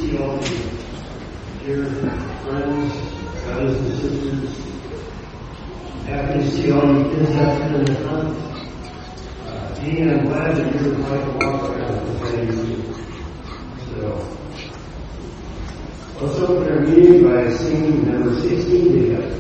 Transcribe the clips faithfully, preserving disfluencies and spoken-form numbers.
see all the dear friends, brothers and sisters. Happy to see all you kids up here in the front. Uh, Dean, I'm glad that you're going to walk around with Daddy. So, let's open our meeting by singing number sixteen together.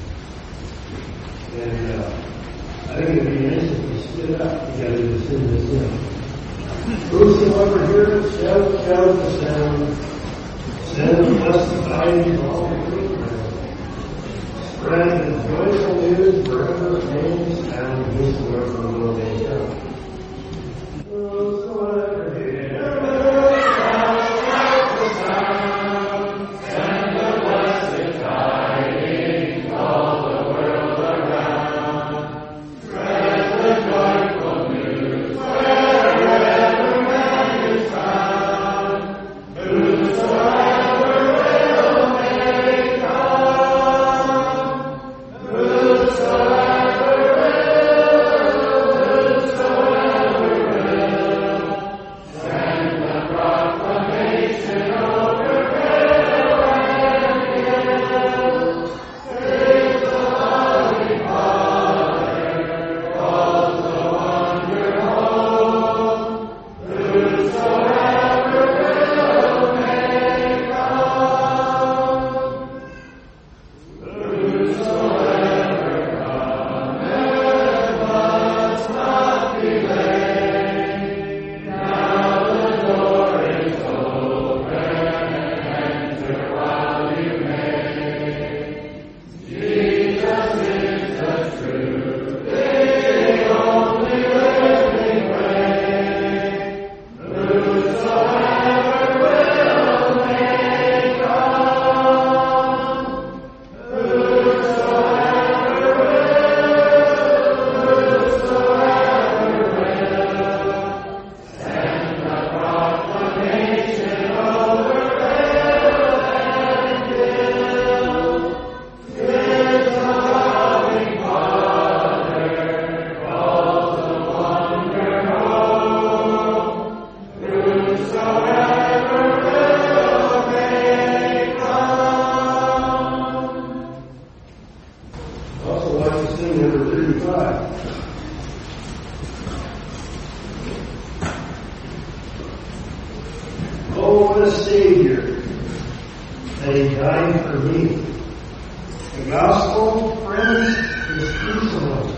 And uh, I think it'd be nice if we stood up together to sing this hymn. Whosoever hears, shout, shout the sound. Send blessed tidings all over the ground. Spread the joyful news wherever it may sound. Whosoever will they come. Whosoever hears, shout, shout the sound. Send the blessed tidings all the world around. Spread the joyful news wherever man is found. Whosoever will may come. Whosoever will, whosoever will. Send the proclamation over hill and hill. Praise the loving Father, calls the wanderer home. Whosoever will may come. Whosoever cometh must not delay. Now the door is open, enter while you may. Jesus is the truth, the only living way. Whosoever will may come. Whosoever will, whosoever will. Send the proclamation over hill and hill. Tis the loving Father, calls the wanderer home. Whosoever will may come. Also like to sing number thirty-five. Oh, what a Savior, that He died for me. The gospel, friends, is crucible.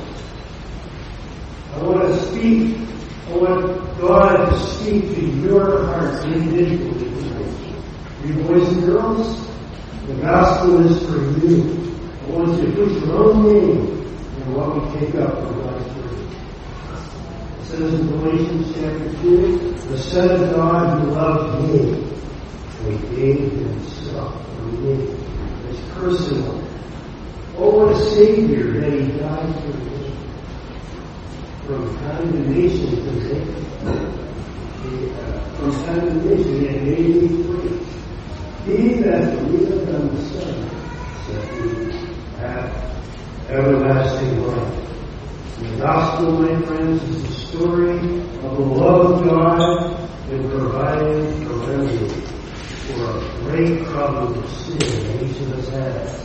I want to speak, I want God to speak to your hearts individually tonight. You boys and girls, the gospel is for you. I want you to put your own name in what we take up from God's word. It says in Galatians chapter two, the Son of God who loved me, and gave himself for me. It's personal. Oh, what a Savior that He died for me. From condemnation to make uh, from condemnation He had made me free. He that believeth on the Son shall be have everlasting life. And the gospel, my friends, is the story of the love of God in providing a remedy for a great problem of sin that each of us has.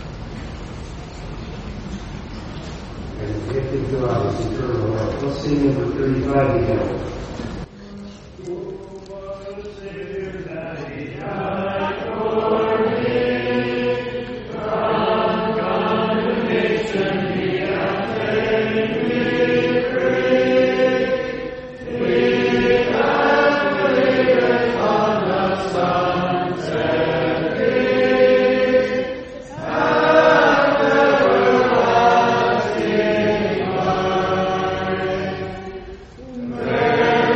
And the gift of God is eternal life. Let's sing number thirty-five together. There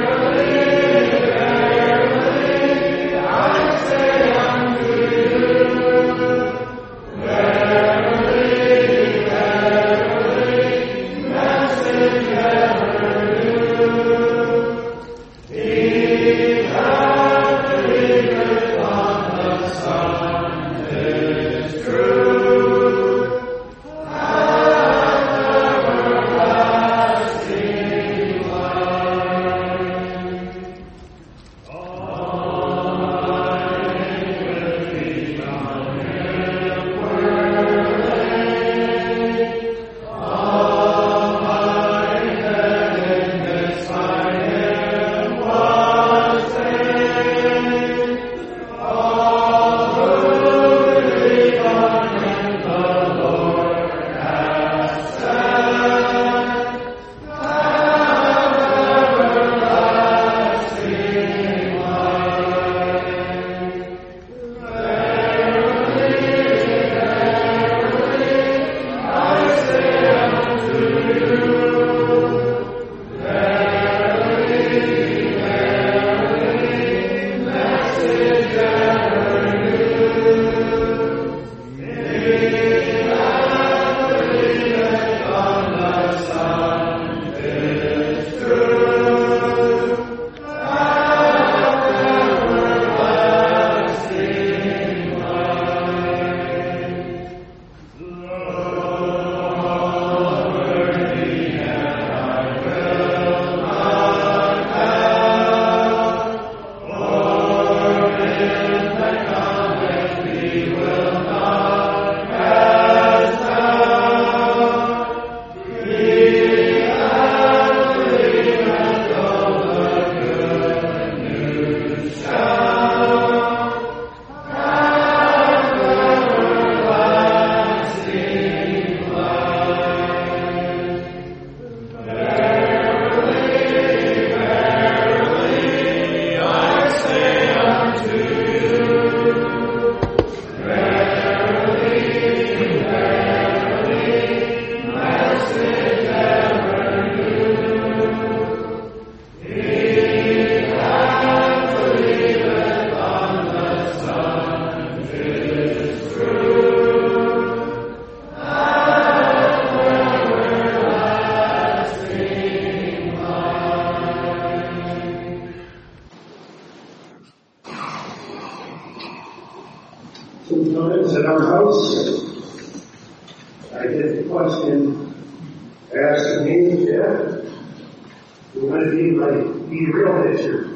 Sometimes at our house, I get the question asked of me, Dad, you want to be like, be real picture.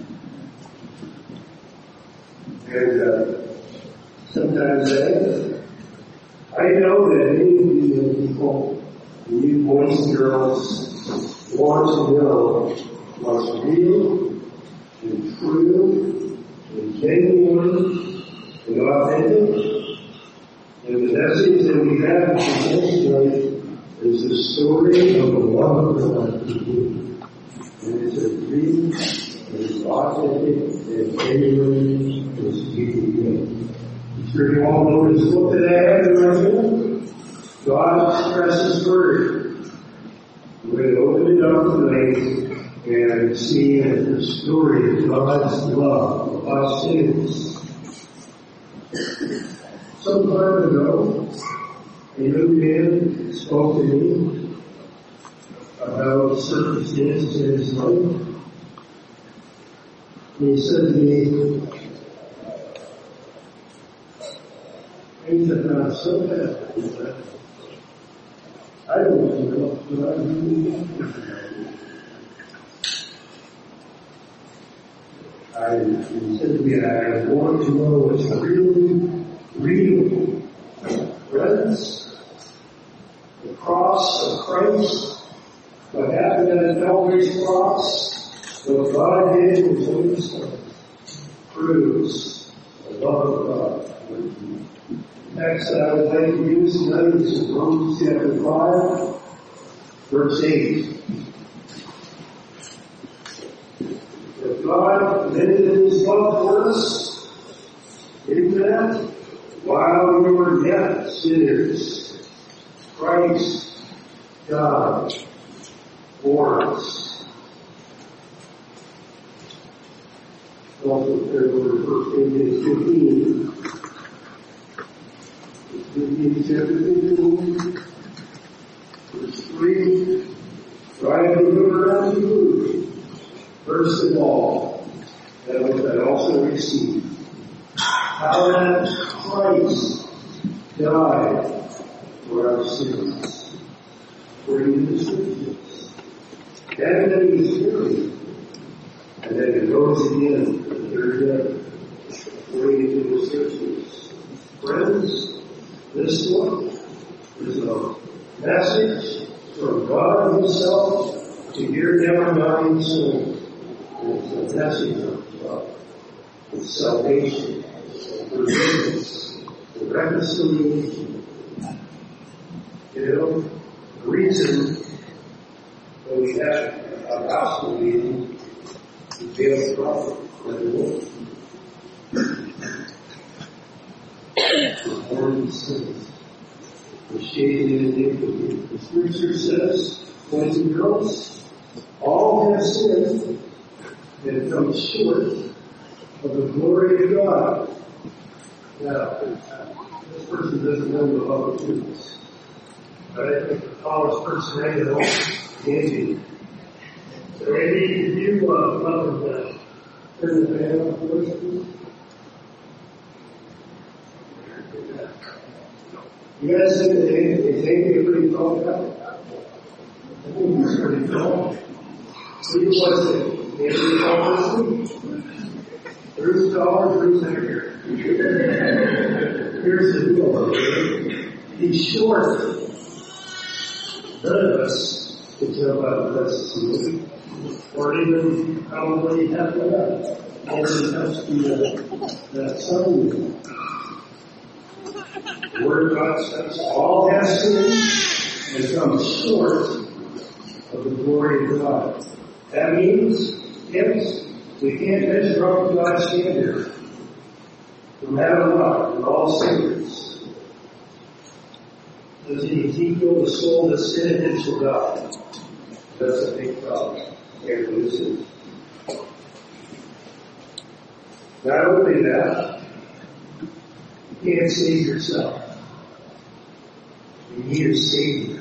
And uh, sometimes I, I know that many of you people, you boys and girls, want to know what's real and true and genuine and authentic. And the message that we have to present tonight is the story of the love of God. And it's a real, it's authentic, and genuine, it's deeply good. I'm sure you all know this book that I have right here. God expresses His Word. We're going to open it up tonight and see the story of God's love for us sinners. Some time ago, a young man spoke to me about circumstances in his life. He said to me, things have gone so bad that I don't know what I really want. I, he said to me, I want to know what's really real. Friends, the cross of Christ, what happened at Calvary's cross, what God did in His own Son, proves the love of God. The text that I would like to use tonight is in Romans chapter five, verse eight. If God commended His love for us, in that, while we were yet sinners, Christ died for us. Also, turn over to First Corinthians fifteen. Corinthians chapter fifteen, verse three. Try to remember unto you, first of all, that which I also received. How that Christ died for our sins, according to the Scriptures, and that He is buried, and that He rose again the third day, according to the Scriptures. Friends, this one is a message from God Himself to your never-dying soul. It's a message of love, of salvation, forgiveness, the reconciliation. You know, the reason that we have a gospel meeting is to the prophet and the Lord. For born in sins, for shaped in iniquity. The Scripture says, boys and girls, all have sinned and come short of the glory of God. Now, this person doesn't know the love of Jesus. But I think the tallest person I know is Andy. So Andy, if you uh, love him, uh, turn the fan on for us, please. You guys think that Andy is Andy a pretty tall guy? I think he's pretty tall. Who was it? Andy tall person? Bruce tall, Bruce bigger. Here's the deal. He's short. None of us can jump out of the or even probably half of that. And it comes to the, that sun. The Word of God says all have sinned and come short of the glory of God. That means, yes, we can't measure up to God's standard. No matter what, we're all sinners. As in Ezekiel, the soul that sinned shall die. That's a big problem. Can't lose it. Not only that, you can't save yourself. You need a Savior.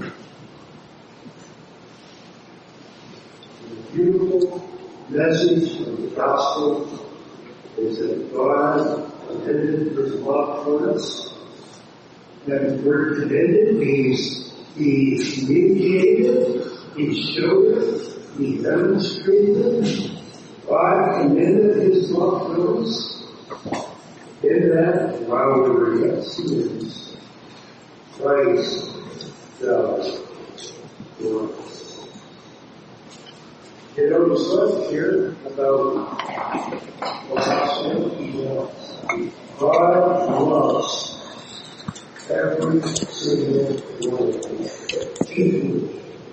The beautiful message of the gospel is that God commended His love for us. That the word commended means He communicated, He showed it, He demonstrated it. God commended His love for us. In that, while we were yet sinners, Christ died for us. You know, the stuff here about God loves every single one of people.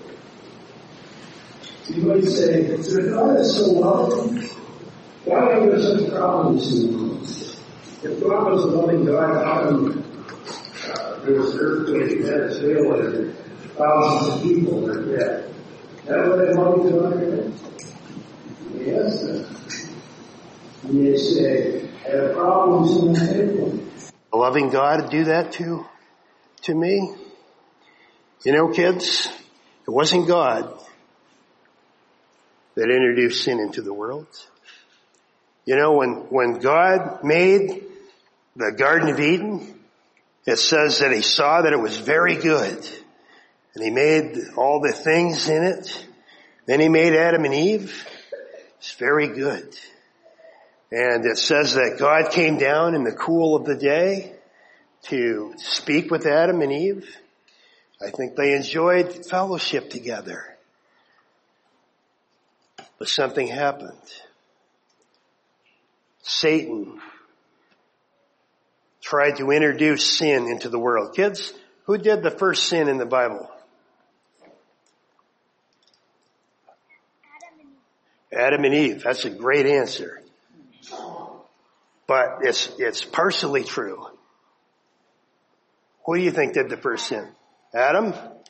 You might say, so God is so loving. Why are there such problems in the world? If God was a loving God, how come uh, there was an earthquake in Venezuela and thousands of people are dead? Is that what a loving God is? Yes. And they say, there are problems in the table. A loving God do that to, to me? You know, kids, it wasn't God that introduced sin into the world. You know, when, when God made the Garden of Eden, it says that He saw that it was very good. And He made all the things in it. Then He made Adam and Eve. It's very good. And it says that God came down in the cool of the day to speak with Adam and Eve. I think they enjoyed fellowship together. But something happened. Satan tried to introduce sin into the world. Kids, who did the first sin in the Bible? Adam and Eve. Adam and Eve. That's a great answer. But it's, it's partially true. Who do you think did the first sin? Adam?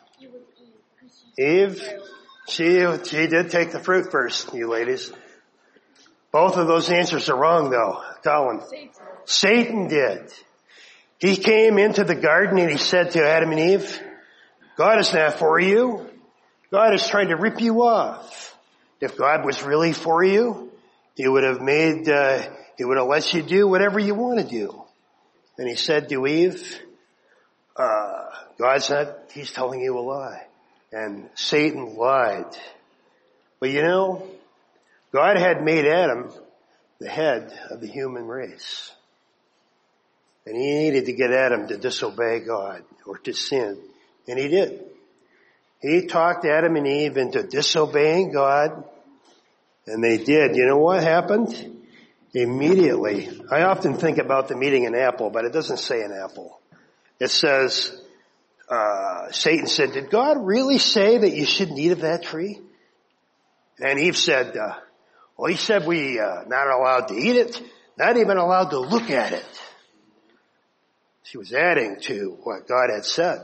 Eve? She, she did take the fruit first, you ladies. Both of those answers are wrong though. Colin. Satan. Satan did. He came into the garden and he said to Adam and Eve, God is not for you. God is trying to rip you off. If God was really for you, He would have made, uh, He would have let you do whatever you want to do. And He said to Eve, uh, God's not, He's telling you a lie. And Satan lied. But you know, God had made Adam the head of the human race. And He needed to get Adam to disobey God or to sin. And He did. He talked Adam and Eve into disobeying God. And they did. You know what happened? Immediately. I often think about them eating an apple, but it doesn't say an apple. It says, uh, Satan said, did God really say that you shouldn't eat of that tree? And Eve said, uh, well, He said we uh, not allowed to eat it, not even allowed to look at it. She was adding to what God had said.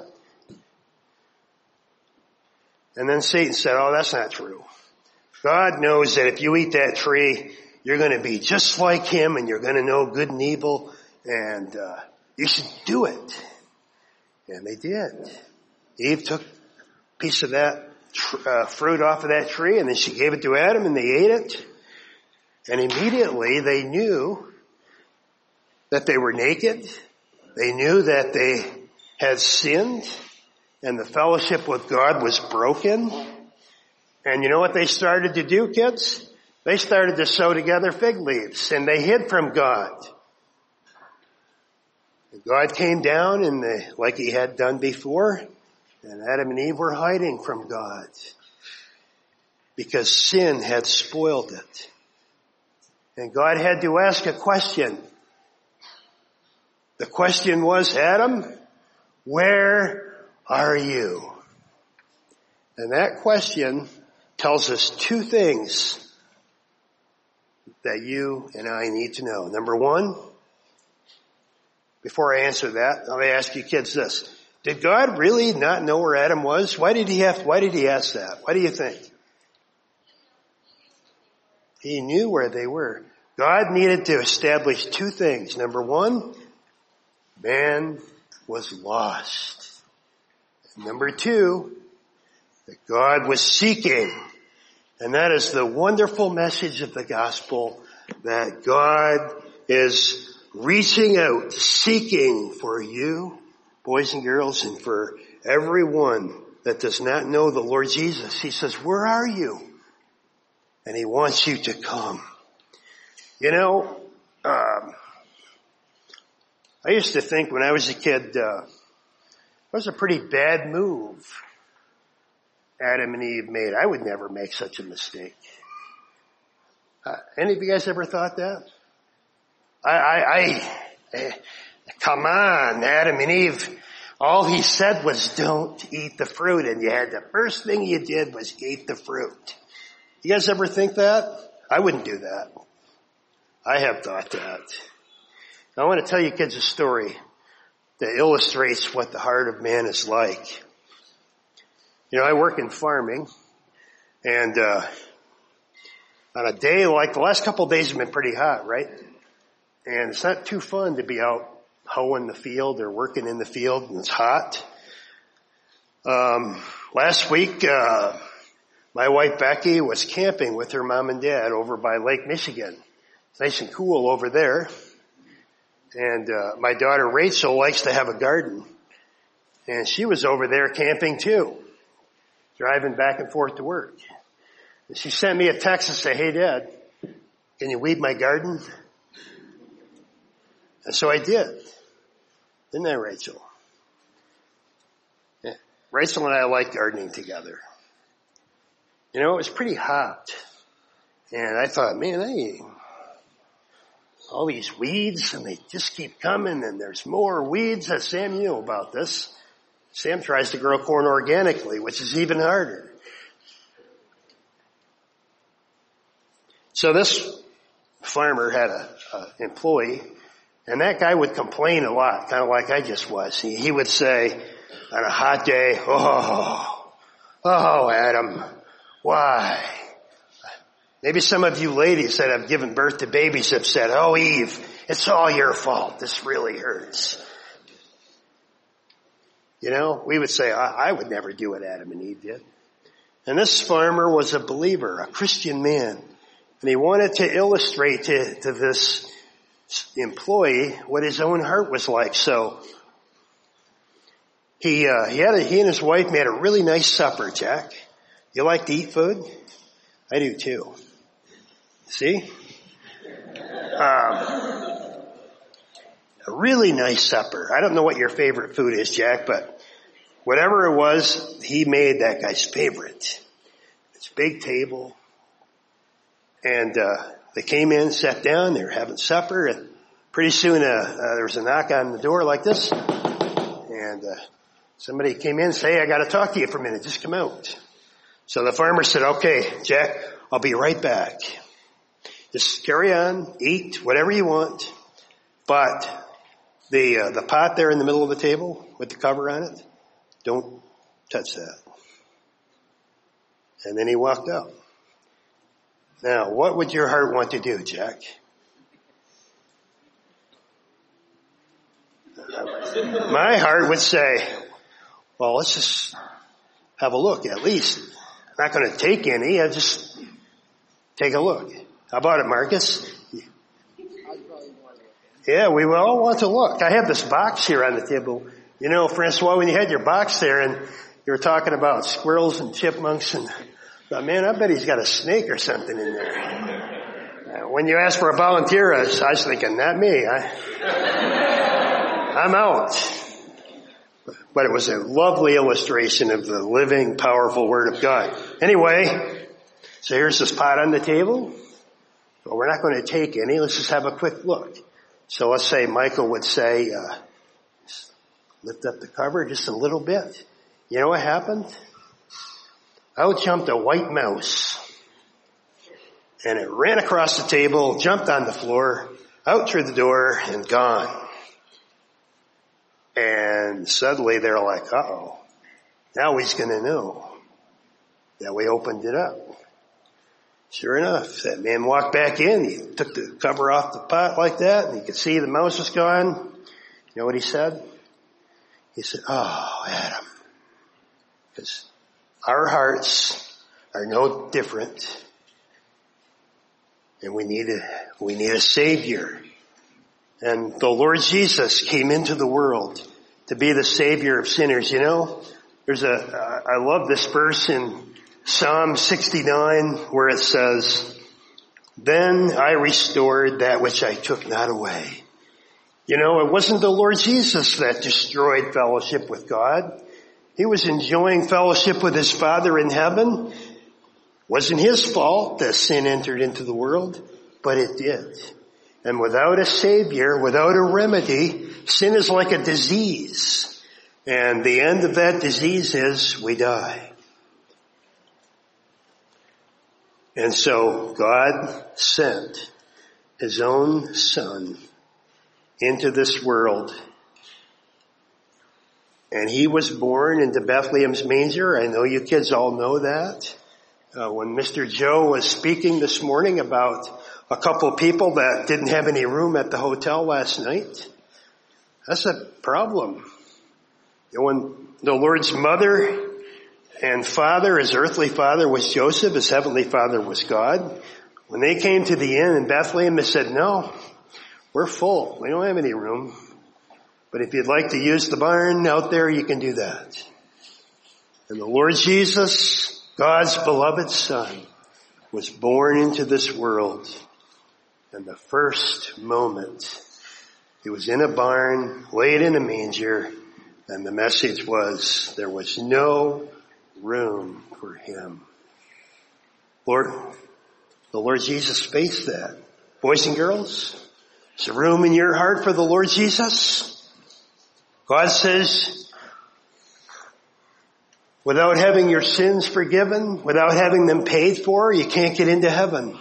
And then Satan said, oh, that's not true. God knows that if you eat that tree, you're going to be just like him and you're going to know good and evil and uh, you should do it. And they did. Eve took a piece of that tr- uh, fruit off of that tree and then she gave it to Adam and they ate it. And immediately they knew that they were naked. They knew that they had sinned and the fellowship with God was broken. And you know what they started to do, kids? They started to sew together fig leaves and they hid from God. And God came down and they, like he had done before, and Adam and Eve were hiding from God because sin had spoiled it. And God had to ask a question. The question was, Adam, where are you? And that question tells us two things that you and I need to know. Number one, before I answer that, let me ask you kids this. Did God really not know where Adam was? Why did he have, why did he ask that? Why do you think? He knew where they were. God needed to establish two things. Number one, man was lost. And number two, that God was seeking. And that is the wonderful message of the gospel, that God is reaching out, seeking for you, boys and girls, and for everyone that does not know the Lord Jesus. He says, where are you? And he wants you to come. You know, um, I used to think when I was a kid, uh, it was a pretty bad move Adam and Eve made. I would never make such a mistake. Uh, any of you guys ever thought that? I, I, I eh, come on, Adam and Eve. All he said was don't eat the fruit, and you had the first thing you did was eat the fruit. You guys ever think that? I wouldn't do that. I have thought that. I want to tell you kids a story that illustrates what the heart of man is like. You know, I work in farming, and uh on a day like the last couple of days have been pretty hot, right? And it's not too fun to be out hoeing the field or working in the field and it's hot. Um last week, uh my wife Becky was camping with her mom and dad over by Lake Michigan. It's nice and cool over there. And uh my daughter Rachel likes to have a garden. And she was over there camping too, driving back and forth to work. And she sent me a text and said, hey Dad, can you weed my garden? And so I did. Didn't I, Rachel? Yeah. Rachel and I like gardening together. You know, it was pretty hot. And I thought, man, I, all these weeds, and they just keep coming, and there's more weeds. As Sam, you know about this. Sam tries to grow corn organically, which is even harder. So this farmer had a, a employee, and that guy would complain a lot, kind of like I just was. He, he would say on a hot day, oh, oh, Adam, why? Maybe some of you ladies that have given birth to babies have said, oh, Eve, it's all your fault. This really hurts. You know, we would say, I, I would never do what Adam and Eve did. And this farmer was a believer, a Christian man. And he wanted to illustrate to, to this employee what his own heart was like. So he, uh, he had a, he and his wife made a really nice supper, Jack. You like to eat food? I do too. See? Um, a really nice supper. I don't know what your favorite food is, Jack, but whatever it was, he made that guy's favorite. It's a big table. And uh they came in, sat down, they were having supper, and pretty soon uh, uh there was a knock on the door like this. And uh somebody came in and said, hey, I got to talk to you for a minute. Just come out. So the farmer said, okay, Jack, I'll be right back. Just carry on, eat, whatever you want. But the uh, the pot there in the middle of the table with the cover on it, don't touch that. And then he walked out. Now, what would your heart want to do, Jack? My heart would say, well, let's just have a look at least. I'm not going to take any. I just take a look. How about it, Marcus? Yeah, we all want to look. I have this box here on the table. You know, Francois, when you had your box there and you were talking about squirrels and chipmunks and, but man, I bet he's got a snake or something in there. Uh, when you asked for a volunteer, I was, I was thinking, not me. I, I'm out. But it was a lovely illustration of the living, powerful Word of God. Anyway, so here's this pot on the table. Well, we're not going to take any. Let's just have a quick look. So let's say Michael would say, uh, lift up the cover just a little bit. You know what happened? Out jumped a white mouse. And it ran across the table, jumped on the floor, out through the door, and gone. And suddenly they're like, uh-oh, now he's going to know that we opened it up. Sure enough, that man walked back in. He took the cover off the pot like that, and he could see the mouse was gone. You know what he said? He said, oh, Adam, because our hearts are no different, and we need a, we need a Savior. And the Lord Jesus came into the world to be the Savior of sinners. You know, there's a, uh, I love this verse in Psalm sixty-nine where it says, then I restored that which I took not away. You know, it wasn't the Lord Jesus that destroyed fellowship with God. He was enjoying fellowship with his Father in heaven. It wasn't his fault that sin entered into the world, but it did. And without a Savior, without a remedy, sin is like a disease. And the end of that disease is we die. And so God sent his own Son into this world. And he was born into Bethlehem's manger. I know you kids all know that. Uh, when Mister Joe was speaking this morning about a couple of people that didn't have any room at the hotel last night, that's a problem. You know, when the Lord's mother and father, his earthly father was Joseph, his heavenly father was God. When they came to the inn in Bethlehem, they said, no, we're full. We don't have any room. But if you'd like to use the barn out there, you can do that. And the Lord Jesus, God's beloved Son, was born into this world. And the first moment, he was in a barn, laid in a manger, and the message was, there was no room for him. Lord, the Lord Jesus faced that. Boys and girls, is there room in your heart for the Lord Jesus? God says, without having your sins forgiven, without having them paid for, you can't get into heaven.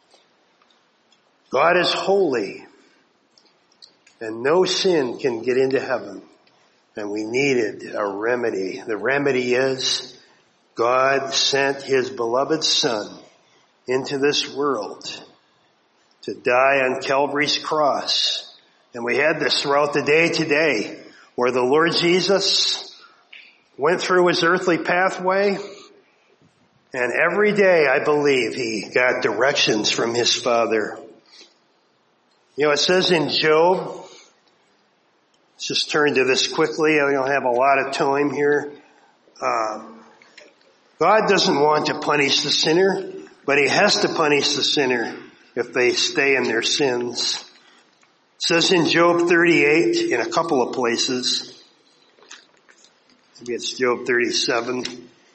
God is holy, and no sin can get into heaven. And we needed a remedy. The remedy is God sent his beloved Son into this world to die on Calvary's cross. And we had this throughout the day today, where the Lord Jesus went through his earthly pathway, and every day, I believe, he got directions from his Father. You know, it says in Job, let's just turn to this quickly. I don't have a lot of time here. Uh, God doesn't want to punish the sinner, but he has to punish the sinner if they stay in their sins. It says in Job thirty-eight, in a couple of places, maybe it's Job thirty-seven.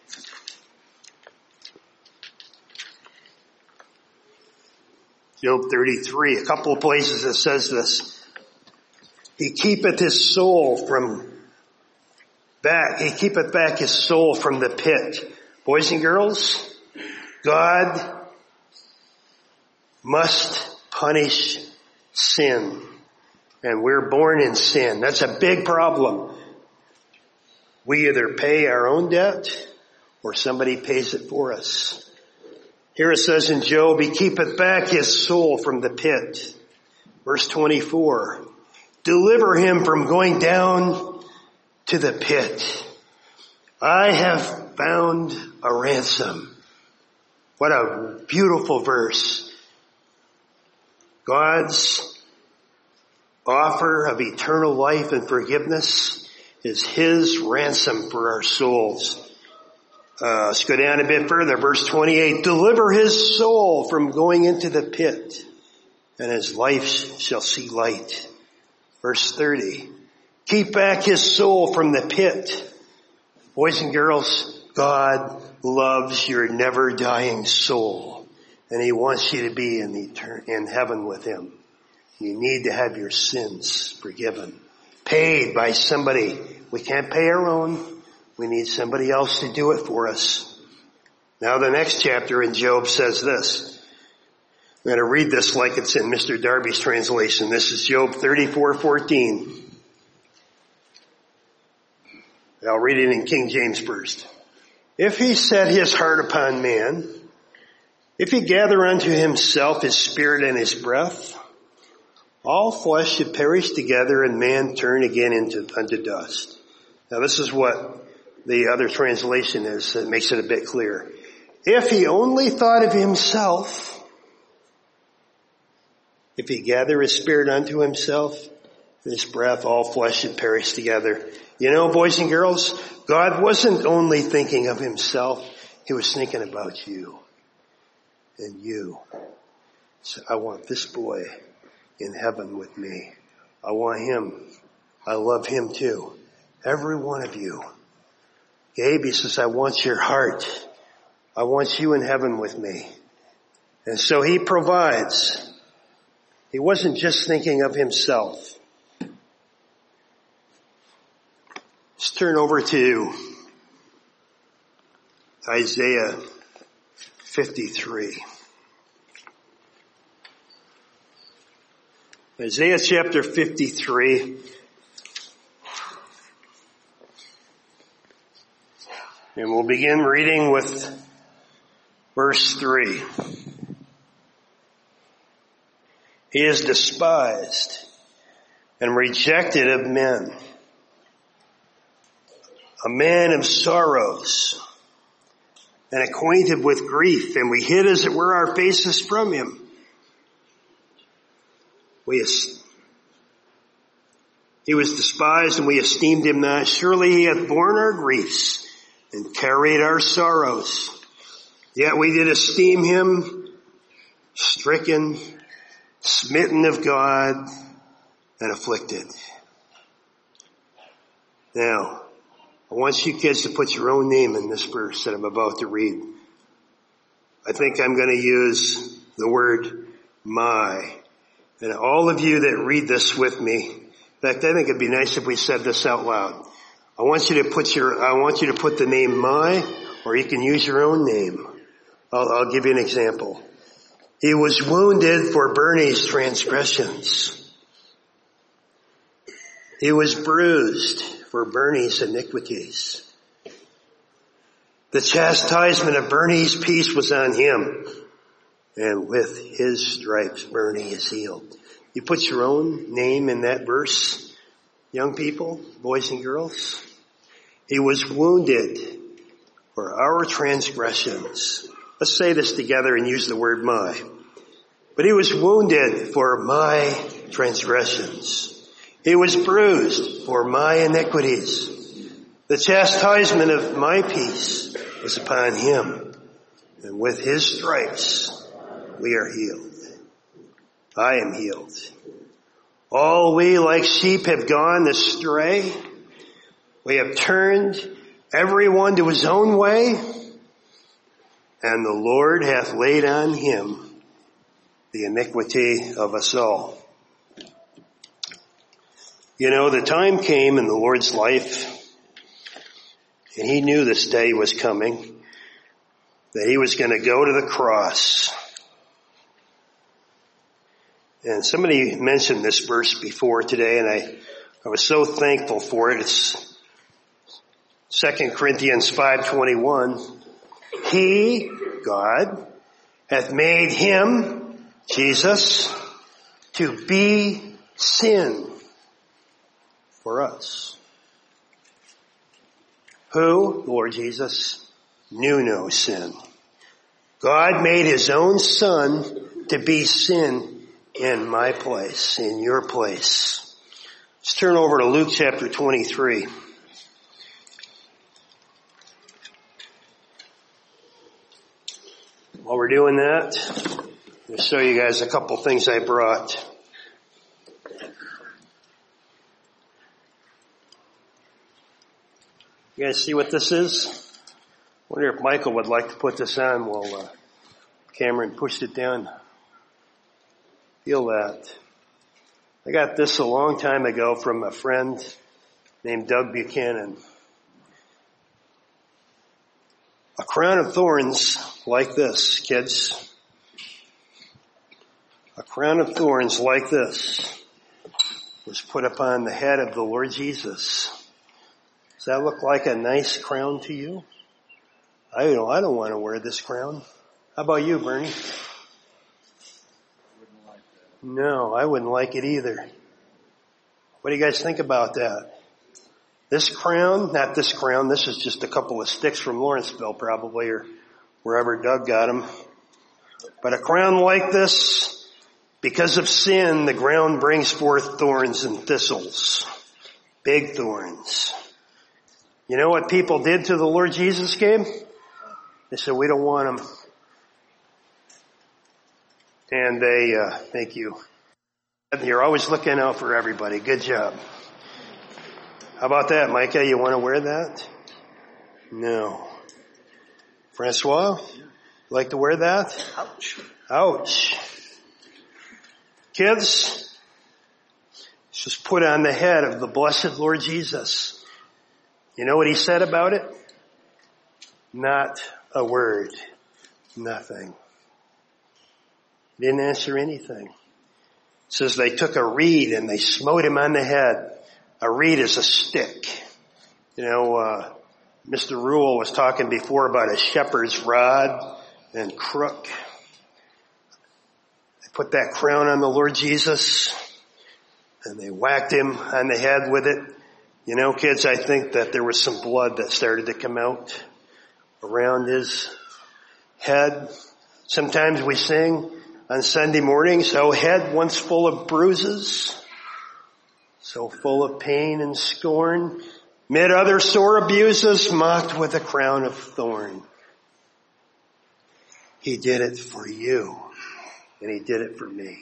Job thirty-three, a couple of places it says this. He keepeth his soul from back, he keepeth back his soul from the pit. Boys and girls, God must punish sin. And we're born in sin. That's a big problem. We either pay our own debt or somebody pays it for us. Here it says in Job, he keepeth back his soul from the pit. Verse twenty-four, deliver him from going down to the pit. I have found a ransom. What a beautiful verse. God's offer of eternal life and forgiveness is his ransom for our souls. Uh, let's go down a bit further. Verse twenty-eight, deliver his soul from going into the pit, and his life shall see light. Verse thirty, keep back his soul from the pit. Boys and girls, God loves your never dying soul, and he wants you to be in the etern- in heaven with him. You need to have your sins forgiven, paid by somebody. We can't pay our own. We need somebody else to do it for us. Now the next chapter in Job says this. I'm going to read this like it's in Mister Darby's translation. This is Job thirty-four fourteen. I'll read it in King James first. If he set his heart upon man, if he gather unto himself his spirit and his breath, all flesh should perish together and man turn again into unto dust. Now this is what the other translation is that makes it a bit clearer. If he only thought of himself, if he gather his spirit unto himself, his breath, all flesh should perish together. You know, boys and girls, God wasn't only thinking of himself, he was thinking about you and you. So I want this boy in heaven with me. I want him. I love him too. Every one of you. Gabe, he says, I want your heart. I want you in heaven with me. And so he provides. He wasn't just thinking of himself. Let's turn over to Isaiah fifty-three. Isaiah chapter fifty-three. And we'll begin reading with verse three. He is despised and rejected of men, a man of sorrows and acquainted with grief, and we hid as it were our faces from him. We He was despised and we esteemed him not. Surely he hath borne our griefs and carried our sorrows. Yet we did esteem him stricken, smitten of God, and afflicted. Now, I want you kids to put your own name in this verse that I'm about to read. I think I'm going to use the word my. And all of you that read this with me, in fact, I think it'd be nice if we said this out loud. I want you to put your, I want you to put the name my, or you can use your own name. I'll, I'll give you an example. He was wounded for Bernie's transgressions. He was bruised for Bernie's iniquities. The chastisement of Bernie's peace was on him, and with his stripes Bernie is healed. You put your own name in that verse, young people, boys and girls. He was wounded for our transgressions. Let's say this together and use the word my. But he was wounded for my transgressions. He was bruised for my iniquities. The chastisement of my peace was upon him, and with his stripes we are healed. I am healed. All we like sheep have gone astray. We have turned everyone to his own way, and the Lord hath laid on him the iniquity of us all. You know, the time came in the Lord's life, and he knew this day was coming, that he was going to go to the cross. And somebody mentioned this verse before today, and I, I was so thankful for it. It's Second Corinthians five twenty-one. He, God, hath made him, Jesus, to be sin for us. Who, Lord Jesus, knew no sin. God made his own son to be sin in my place, in your place. Let's turn over to Luke chapter twenty-three. While we're doing that, I'm going to show you guys a couple things I brought. You guys see what this is? I wonder if Michael would like to put this on while uh, Cameron pushed it down. Feel that. I got this a long time ago from a friend named Doug Buchanan. A crown of thorns like this, kids. A crown of thorns like this was put upon the head of the Lord Jesus. Does that look like a nice crown to you? I don't, I don't want to wear this crown. How about you, Bernie? Wouldn't like that. No, I wouldn't like it either. What do you guys think about that? This crown, not this crown, this is just a couple of sticks from Lawrenceville probably, or wherever Doug got them. But a crown like this, because of sin, the ground brings forth thorns and thistles. Big thorns. You know what people did to the Lord Jesus, Gabe? They said, we don't want him. And they, uh, thank you. You're always looking out for everybody. Good job. How about that, Micah? You want to wear that? No. Francois? You like to wear that? Ouch. Ouch. Kids, this was put on the head of the blessed Lord Jesus. You know what he said about it? Not a word. Nothing. He didn't answer anything. It says they took a reed and they smote him on the head. A reed is a stick. You know, uh, Mister Rule was talking before about a shepherd's rod and crook. They put that crown on the Lord Jesus and they whacked him on the head with it. You know, kids, I think that there was some blood that started to come out around his head. Sometimes we sing on Sunday mornings, "O head once full of bruises, so full of pain and scorn, mid other sore abuses, mocked with a crown of thorn." He did it for you, and he did it for me.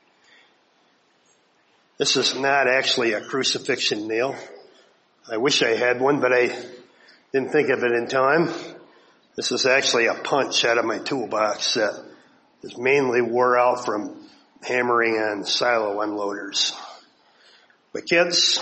This is not actually a crucifixion nail. I wish I had one, but I didn't think of it in time. This is actually a punch out of my toolbox that is mainly wore out from hammering on silo unloaders. But kids,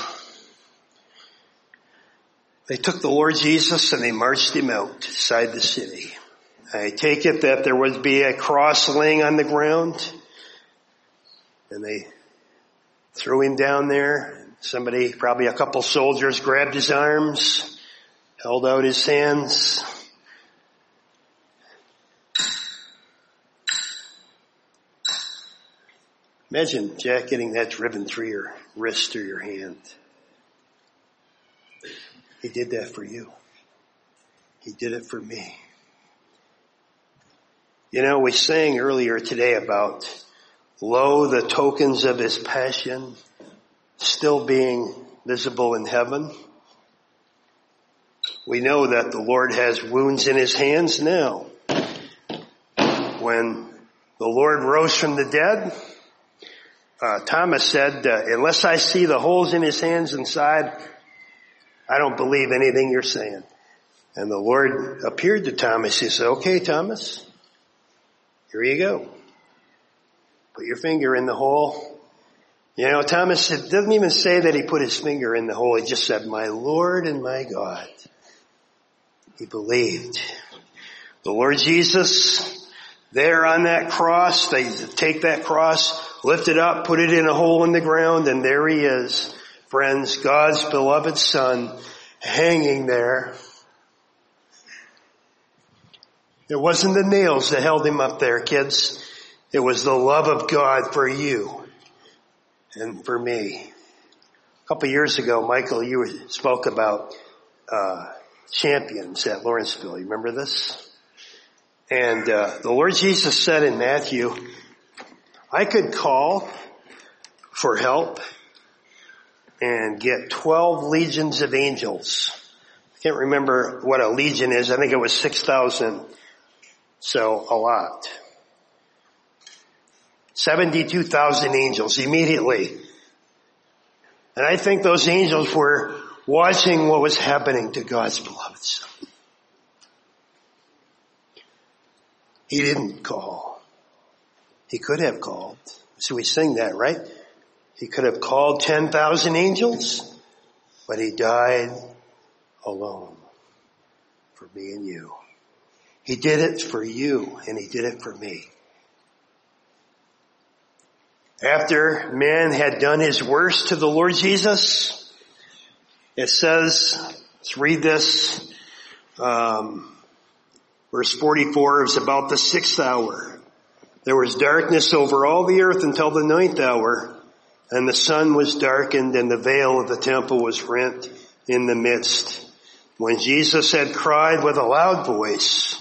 they took the Lord Jesus and they marched him outside the city. I take it that there would be a cross laying on the ground, and they threw him down there. Somebody, probably a couple soldiers, grabbed his arms, held out his hands. Imagine, Jack, getting that driven through your wrist or your hand. He did that for you. He did it for me. You know, we sang earlier today about, lo, the tokens of his passion still being visible in heaven. We know that the Lord has wounds in his hands now. When the Lord rose from the dead, uh, Thomas said, uh, unless I see the holes in his hands inside, I don't believe anything you're saying. And the Lord appeared to Thomas. He said, okay, Thomas, here you go. Put your finger in the hole. You know, Thomas, it doesn't even say that he put his finger in the hole. He just said, my Lord and my God. He believed. The Lord Jesus, there on that cross, they take that cross, lift it up, put it in a hole in the ground, and there he is. Friends, God's beloved Son, hanging there. It wasn't the nails that held him up there, kids. It was the love of God for you and for me. A couple of years ago, Michael, you spoke about uh champions at Lawrenceville. You remember this? And uh the Lord Jesus said in Matthew, I could call for help and get twelve legions of angels. I can't remember what a legion is. I think it was six thousand. So a lot. seventy-two thousand angels immediately. And I think those angels were watching what was happening to God's beloved Son. He didn't call. He could have called. So we sing that, right? He could have called ten thousand angels, but he died alone for me and you. He did it for you, and he did it for me. After man had done his worst to the Lord Jesus, it says, let's read this, um, verse forty-four, it was about the sixth hour. There was darkness over all the earth until the ninth hour, and the sun was darkened, and the veil of the temple was rent in the midst. When Jesus had cried with a loud voice,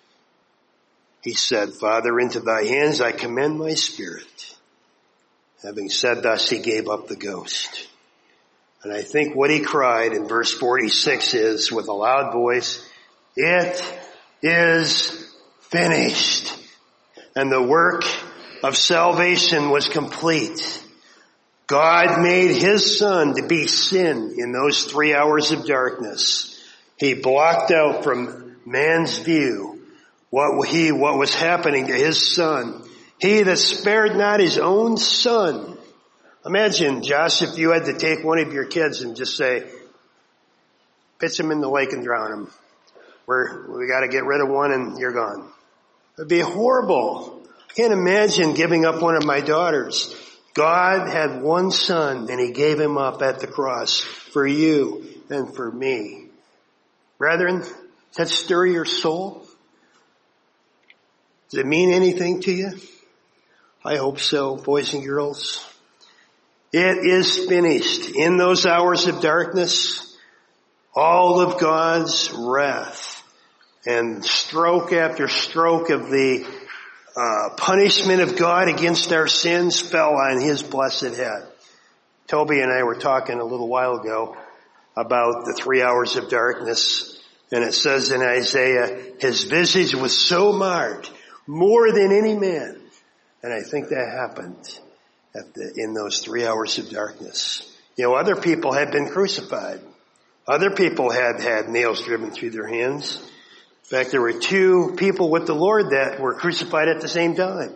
he said, Father, into thy hands I commend my spirit. Having said thus, he gave up the ghost. And I think what he cried in verse forty-six is, with a loud voice, it is finished. And the work of salvation was complete. God made his Son to be sin in those three hours of darkness. He blocked out from man's view what he, what was happening to his Son. He that spared not his own Son. Imagine, Josh, if you had to take one of your kids and just say, pitch him in the lake and drown him. We're, we gotta get rid of one and you're gone. It'd be horrible. I can't imagine giving up one of my daughters. God had one Son and he gave him up at the cross for you and for me. Brethren, does that stir your soul? Does it mean anything to you? I hope so, boys and girls. It is finished. In those hours of darkness, all of God's wrath and stroke after stroke of the uh, punishment of God against our sins fell on his blessed head. Toby and I were talking a little while ago about the three hours of darkness, and it says in Isaiah, his visage was so marred, more than any man. And I think that happened at the, in those three hours of darkness. You know, other people had been crucified. Other people had had nails driven through their hands. In fact, there were two people with the Lord that were crucified at the same time.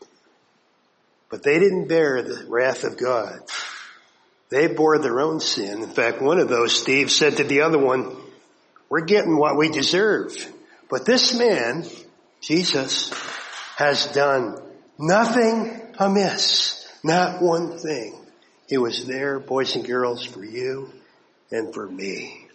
But they didn't bear the wrath of God. They bore their own sin. In fact, one of those, Steve, said to the other one, we're getting what we deserve. But this man, Jesus, has done nothing amiss. Not one thing. He was there, boys and girls, for you and for me.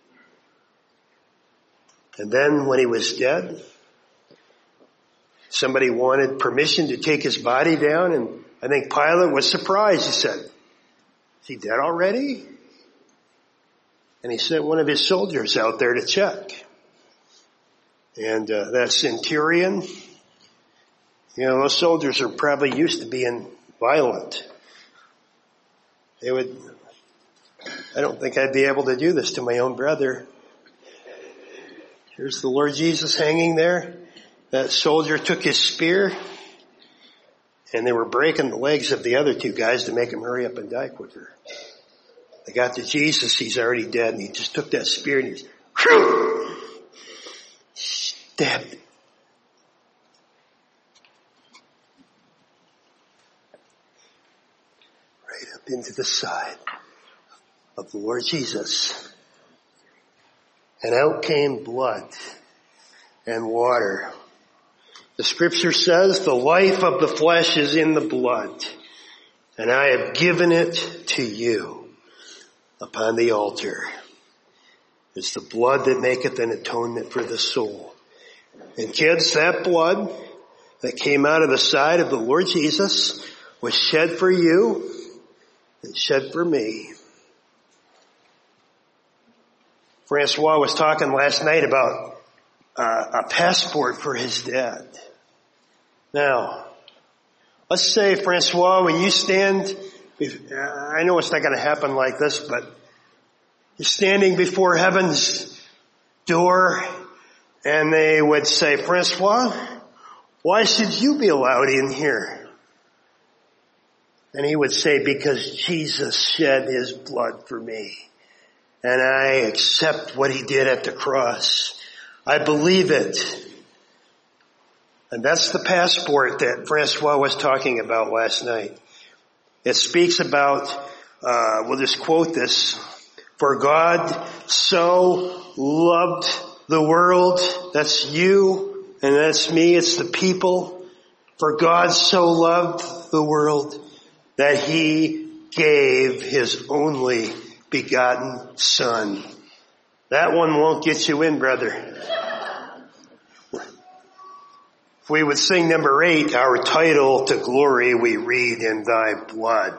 And then when he was dead, somebody wanted permission to take his body down, and I think Pilate was surprised. He said, is he dead already? And he sent one of his soldiers out there to check. And uh, that centurion, you know, those soldiers are probably used to being violent. They would, I don't think I'd be able to do this to my own brother. Here's the Lord Jesus hanging there. That soldier took his spear, and they were breaking the legs of the other two guys to make him hurry up and die quicker. They got to Jesus, he's already dead, and he just took that spear and he just, whew, stabbed him. Right up into the side of the Lord Jesus. And out came blood and water. The scripture says the life of the flesh is in the blood, and I have given it to you upon the altar. It's the blood that maketh an atonement for the soul. And kids, that blood that came out of the side of the Lord Jesus was shed for you and shed for me. Francois was talking last night about uh, a passport for his dad. Now, let's say, Francois, when you stand, I know it's not going to happen like this, but you're standing before heaven's door and they would say, Francois, why should you be allowed in here? And he would say, because Jesus shed his blood for me. And I accept what he did at the cross. I believe it. And that's the passport that Francois was talking about last night. It speaks about, uh, we'll just quote this. For God so loved the world, that's you and that's me, it's the people. For God so loved the world that he gave his only begotten Son. That one won't get you in, brother. If we would sing number eight, our title to glory we read in thy blood.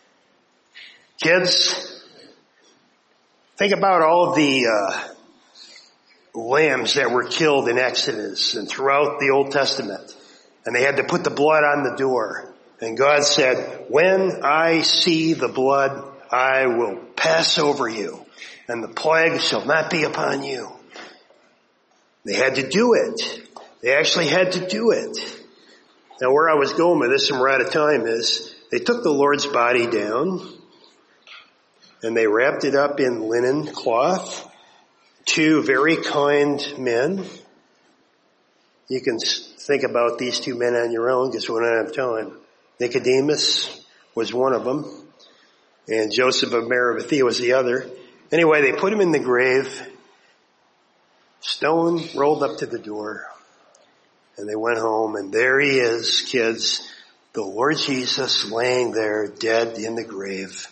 Kids, think about all of the uh, lambs that were killed in Exodus and throughout the Old Testament. And they had to put the blood on the door. And God said, when I see the blood, I will pass over you, and the plague shall not be upon you. They had to do it. They actually had to do it. Now where I was going with this, and we're out of time, is they took the Lord's body down and they wrapped it up in linen cloth. Two very kind men. You can think about these two men on your own because we don't have time. Nicodemus was one of them, and Joseph of Arimathea was the other. Anyway, they put him in the grave. Stone rolled up to the door. And they went home, and there he is, kids, the Lord Jesus laying there dead in the grave.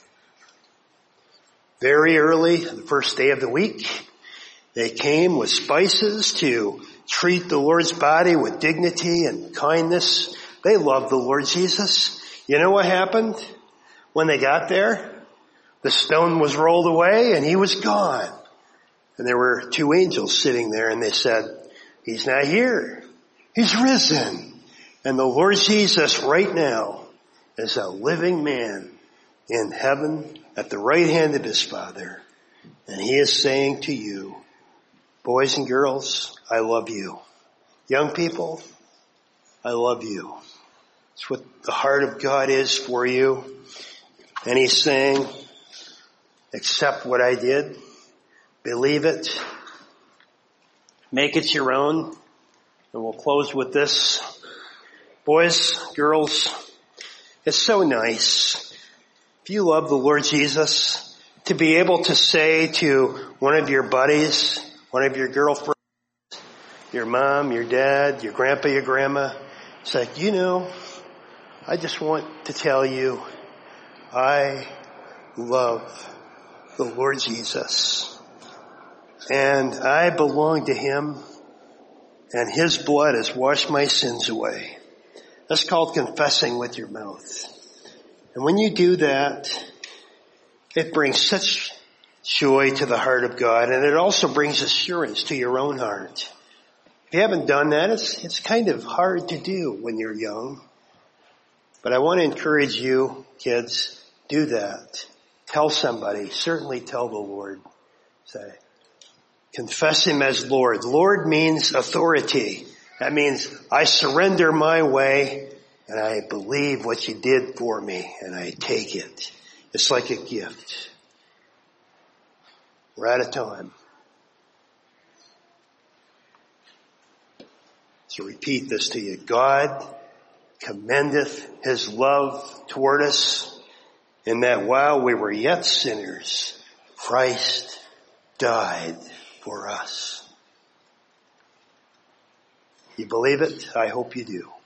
Very early, the first day of the week, they came with spices to treat the Lord's body with dignity and kindness. They loved the Lord Jesus. You know what happened when they got there? The stone was rolled away and he was gone. And there were two angels sitting there, and they said, he's not here. He's risen. And the Lord Jesus right now is a living man in heaven at the right hand of his Father. And he is saying to you, boys and girls, I love you. Young people, I love you. It's what the heart of God is for you. And he's saying, accept what I did. Believe it. Make it your own. And we'll close with this. Boys, girls, it's so nice, if you love the Lord Jesus, to be able to say to one of your buddies, one of your girlfriends, your mom, your dad, your grandpa, your grandma, it's like, you know, I just want to tell you, I love the Lord Jesus. And I belong to him. And his blood has washed my sins away. That's called confessing with your mouth. And when you do that, it brings such joy to the heart of God, and it also brings assurance to your own heart. If you haven't done that, it's, it's kind of hard to do when you're young. But I want to encourage you, kids, do that. Tell somebody, certainly tell the Lord. Say, confess him as Lord. Lord means authority. That means I surrender my way and I believe what you did for me and I take it. It's like a gift. We're out of time. So repeat this to you. God commendeth his love toward us in that while we were yet sinners, Christ died for us. You believe it? I hope you do.